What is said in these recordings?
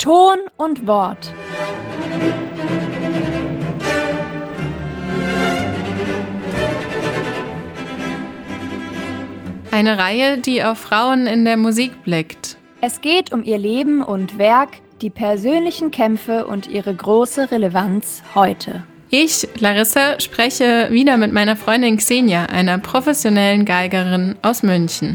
Ton und Wort. Eine Reihe, die auf Frauen in der Musik blickt. Es geht um ihr Leben und Werk, die persönlichen Kämpfe und ihre große Relevanz heute. Ich, Larissa, spreche wieder mit meiner Freundin Xenia, einer professionellen Geigerin aus München.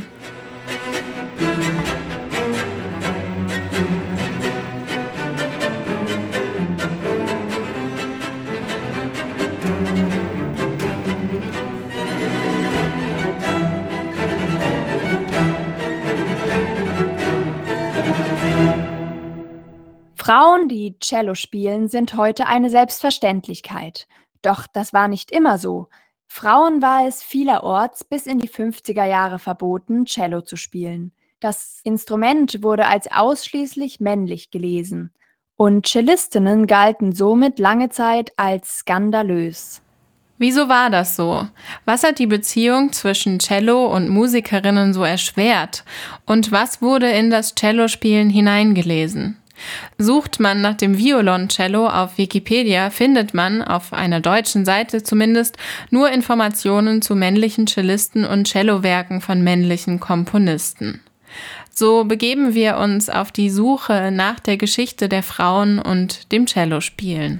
Frauen, die Cello spielen, sind heute eine Selbstverständlichkeit. Doch das war nicht immer so. Frauen war es vielerorts bis in die 50er Jahre verboten, Cello zu spielen. Das Instrument wurde als ausschließlich männlich gelesen. Und Cellistinnen galten somit lange Zeit als skandalös. Wieso war das so? Was hat die Beziehung zwischen Cello und Musikerinnen so erschwert? Und was wurde in das Cellospielen hineingelesen? Sucht man nach dem Violoncello auf Wikipedia, findet man, auf einer deutschen Seite zumindest, nur Informationen zu männlichen Cellisten und Cellowerken von männlichen Komponisten. So begeben wir uns auf die Suche nach der Geschichte der Frauen und dem Cellospielen.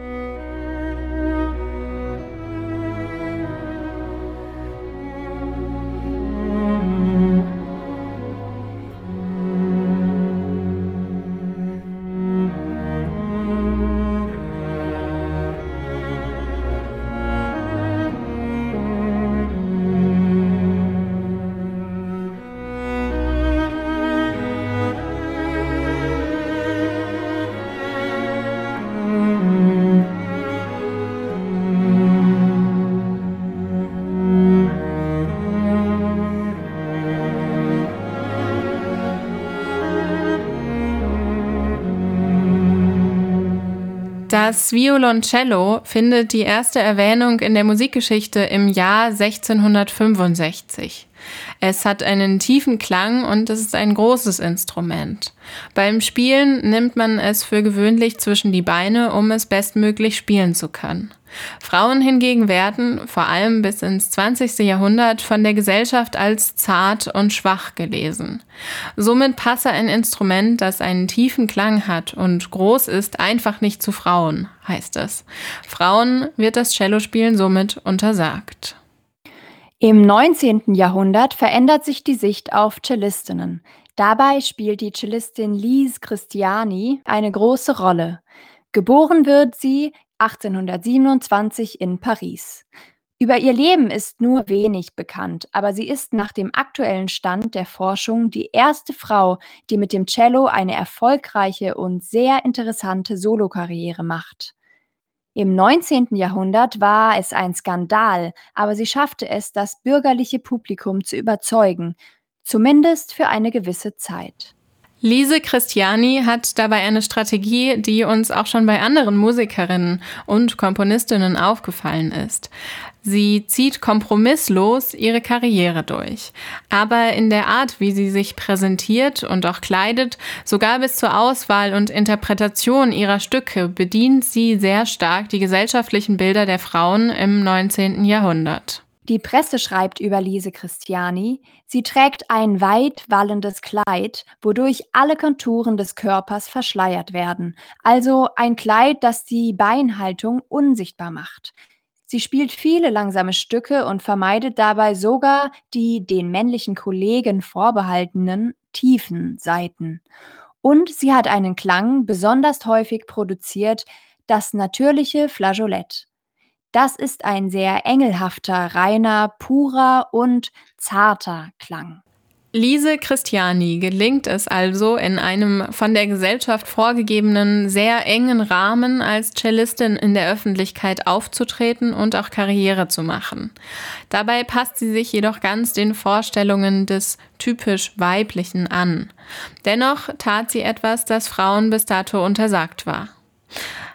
Das Violoncello findet die erste Erwähnung in der Musikgeschichte im Jahr 1665. Es hat einen tiefen Klang und es ist ein großes Instrument. Beim Spielen nimmt man es für gewöhnlich zwischen die Beine, um es bestmöglich spielen zu können. Frauen hingegen werden, vor allem bis ins 20. Jahrhundert, von der Gesellschaft als zart und schwach gelesen. Somit passe ein Instrument, das einen tiefen Klang hat und groß ist, einfach nicht zu Frauen, heißt es. Frauen wird das Cellospielen somit untersagt. Im 19. Jahrhundert verändert sich die Sicht auf Cellistinnen. Dabei spielt die Cellistin Lise Christiani eine große Rolle. Geboren wird sie 1827 in Paris. Über ihr Leben ist nur wenig bekannt, aber sie ist nach dem aktuellen Stand der Forschung die erste Frau, die mit dem Cello eine erfolgreiche und sehr interessante Solokarriere macht. Im 19. Jahrhundert war es ein Skandal, aber sie schaffte es, das bürgerliche Publikum zu überzeugen, zumindest für eine gewisse Zeit. Lise Christiani hat dabei eine Strategie, die uns auch schon bei anderen Musikerinnen und Komponistinnen aufgefallen ist. Sie zieht kompromisslos ihre Karriere durch. Aber in der Art, wie sie sich präsentiert und auch kleidet, sogar bis zur Auswahl und Interpretation ihrer Stücke, bedient sie sehr stark die gesellschaftlichen Bilder der Frauen im 19. Jahrhundert. Die Presse schreibt über Lise Christiani, sie trägt ein weit wallendes Kleid, wodurch alle Konturen des Körpers verschleiert werden, also ein Kleid, das die Beinhaltung unsichtbar macht. Sie spielt viele langsame Stücke und vermeidet dabei sogar die den männlichen Kollegen vorbehaltenen tiefen Saiten. Und sie hat einen Klang, besonders häufig produziert, das natürliche Flageolett. Das ist ein sehr engelhafter, reiner, purer und zarter Klang. Lise Christiani gelingt es also, in einem von der Gesellschaft vorgegebenen, sehr engen Rahmen als Cellistin in der Öffentlichkeit aufzutreten und auch Karriere zu machen. Dabei passt sie sich jedoch ganz den Vorstellungen des typisch Weiblichen an. Dennoch tat sie etwas, das Frauen bis dato untersagt war.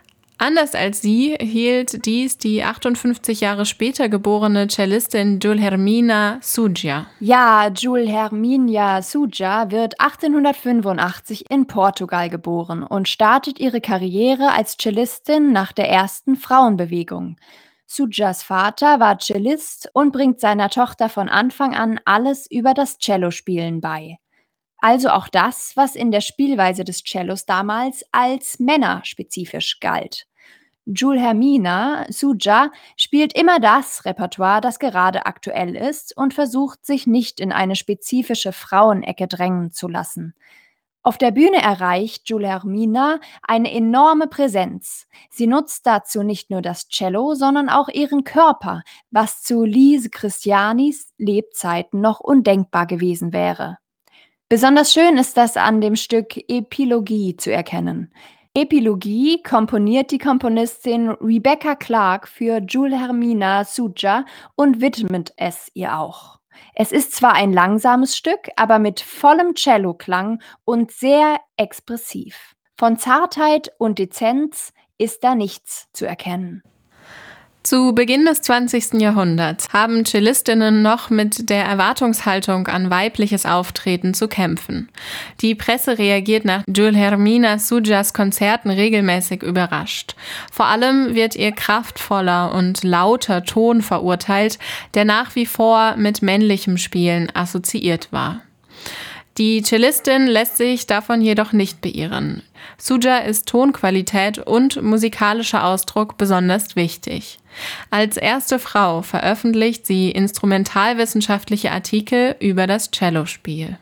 Anders als sie hielt dies die 58 Jahre später geborene Cellistin Guilhermina Souja. Ja, Guilhermina Souja wird 1885 in Portugal geboren und startet ihre Karriere als Cellistin nach der ersten Frauenbewegung. Soujas Vater war Cellist und bringt seiner Tochter von Anfang an alles über das Cellospielen bei. Also auch das, was in der Spielweise des Cellos damals als männerspezifisch galt. Guilhermina Souja spielt immer das Repertoire, das gerade aktuell ist und versucht, sich nicht in eine spezifische Frauenecke drängen zu lassen. Auf der Bühne erreicht Guilhermina eine enorme Präsenz. Sie nutzt dazu nicht nur das Cello, sondern auch ihren Körper, was zu Lise Christianis Lebzeiten noch undenkbar gewesen wäre. Besonders schön ist das an dem Stück Epilogie zu erkennen. Epilogie komponiert die Komponistin Rebecca Clark für Guilhermina Souja und widmet es ihr auch. Es ist zwar ein langsames Stück, aber mit vollem Celloklang und sehr expressiv. Von Zartheit und Dezenz ist da nichts zu erkennen. Zu Beginn des 20. Jahrhunderts haben Cellistinnen noch mit der Erwartungshaltung an weibliches Auftreten zu kämpfen. Die Presse reagiert nach Guilhermina Soujas Konzerten regelmäßig überrascht. Vor allem wird ihr kraftvoller und lauter Ton verurteilt, der nach wie vor mit männlichem Spielen assoziiert war. Die Cellistin lässt sich davon jedoch nicht beirren. Souja ist Tonqualität und musikalischer Ausdruck besonders wichtig. Als erste Frau veröffentlicht sie instrumentalwissenschaftliche Artikel über das Cellospiel.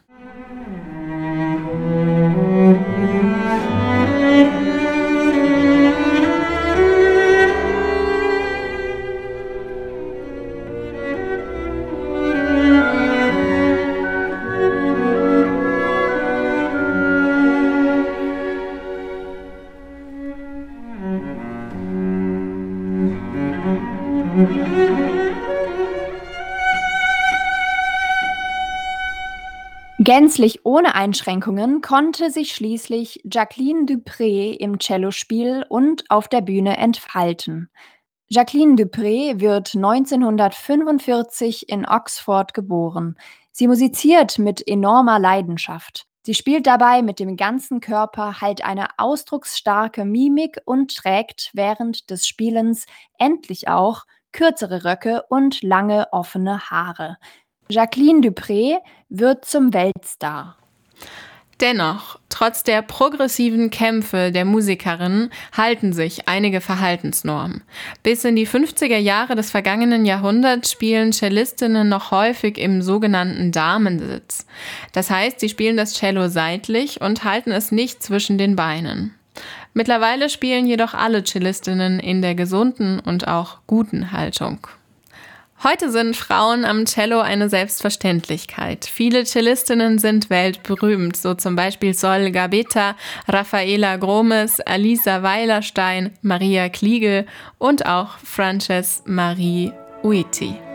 Gänzlich ohne Einschränkungen konnte sich schließlich Jacqueline du Pré im Cellospiel und auf der Bühne entfalten. Jacqueline du Pré wird 1945 in Oxford geboren. Sie musiziert mit enormer Leidenschaft. Sie spielt dabei mit dem ganzen Körper, halt eine ausdrucksstarke Mimik und trägt während des Spielens endlich auch kürzere Röcke und lange offene Haare. Jacqueline du Pré wird zum Weltstar. Dennoch, trotz der progressiven Kämpfe der Musikerin halten sich einige Verhaltensnormen. Bis in die 50er Jahre des vergangenen Jahrhunderts spielen Cellistinnen noch häufig im sogenannten Damensitz. Das heißt, sie spielen das Cello seitlich und halten es nicht zwischen den Beinen. Mittlerweile spielen jedoch alle Cellistinnen in der gesunden und auch guten Haltung. Heute sind Frauen am Cello eine Selbstverständlichkeit. Viele Cellistinnen sind weltberühmt, so zum Beispiel Sol Gabetta, Rafaela Gromes, Alisa Weilerstein, Maria Kliegel und auch Frances Marie Uiti.